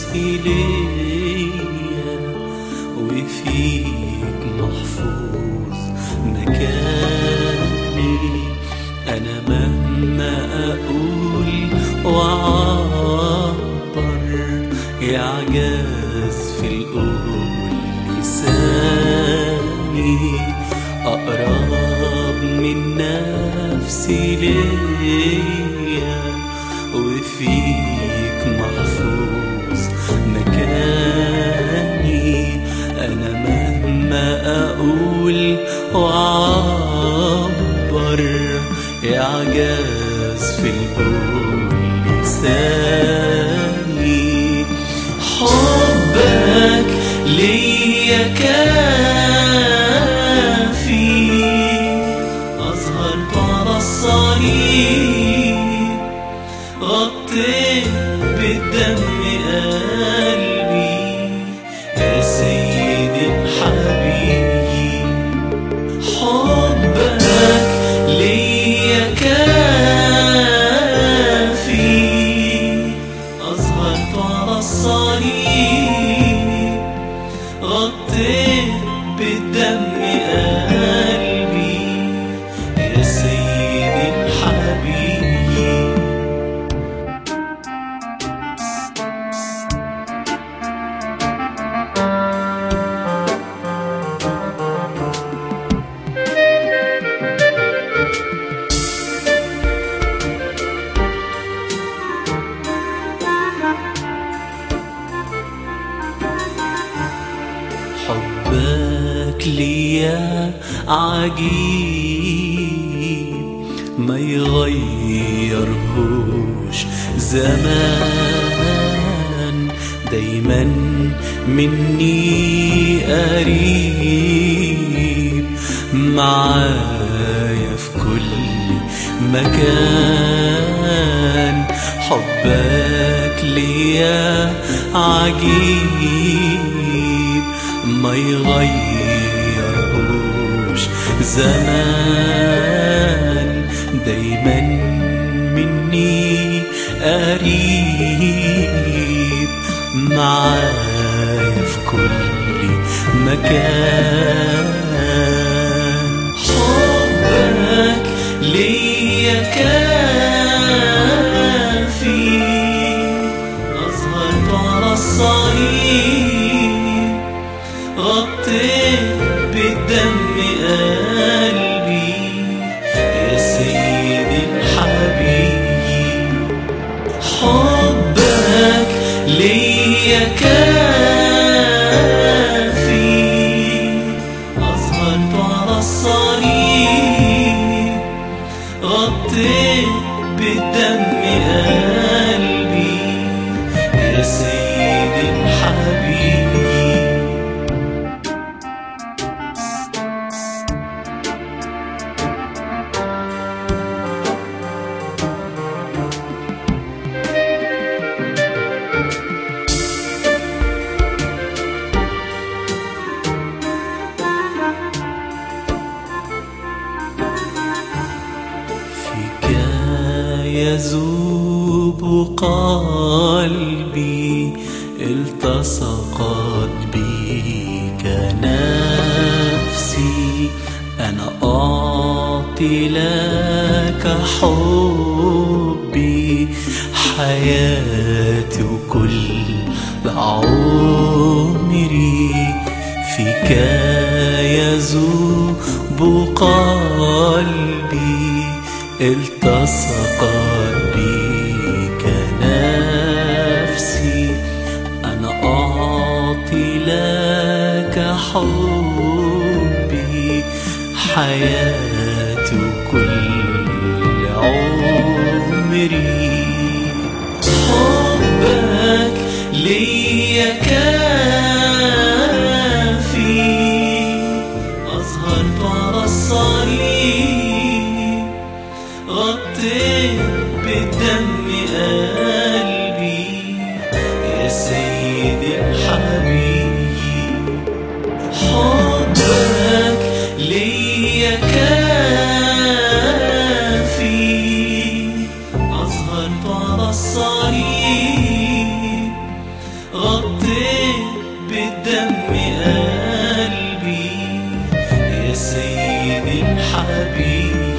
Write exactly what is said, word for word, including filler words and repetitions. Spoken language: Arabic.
إليا، وفيك محفوظ مكاني. أنا مهما أقول وأعبر يعجز في القول لساني. أقرب من نفسي ليا، وفيك محفوظ مكاني. أنا مهما أقول وأعبر يعجز في القول لساني. حبك ليا كافي، أظهرت على الصليب، غطيت بالدم قلبي يا سيدي حبيبي. حبك ليا كافي، أظهرت على الصليب، غطيت بالدم قلبي يا سيدي حبيبي. حبك ليا عجيب، ما يغيرهوش زمان. دايما مني قريب، معايا في كل مكان. حبك ليا عجيب، ما يغيرهوش زمان. دايما مني قريب، معايا في كل مكان. حبك ليا كافي، أظهرت على الصليب، غطيت بالدم قلبي يا سيدي حبيبي. حبك ليا كافي، أظهرت على الصليب، غطيت بالدم قلبي يا سيدي حبيبي. يذوب قلبي، التصقت بك نفسي. أنا أعطي لك حبي، حياتي وكل عمري. فيك يذوب قلبي، التصقت بك نفسي. أنا أعطي لك حبي، حياتي وكل عمري. حبك ليا كافي، أظهرت على الصليب، غطيت بالدم قلبي يا سيدي حبيبي. حبك ليا كافي، أظهرت على الصليب، غطيت بالدم قلبي يا سيدي الحبيب.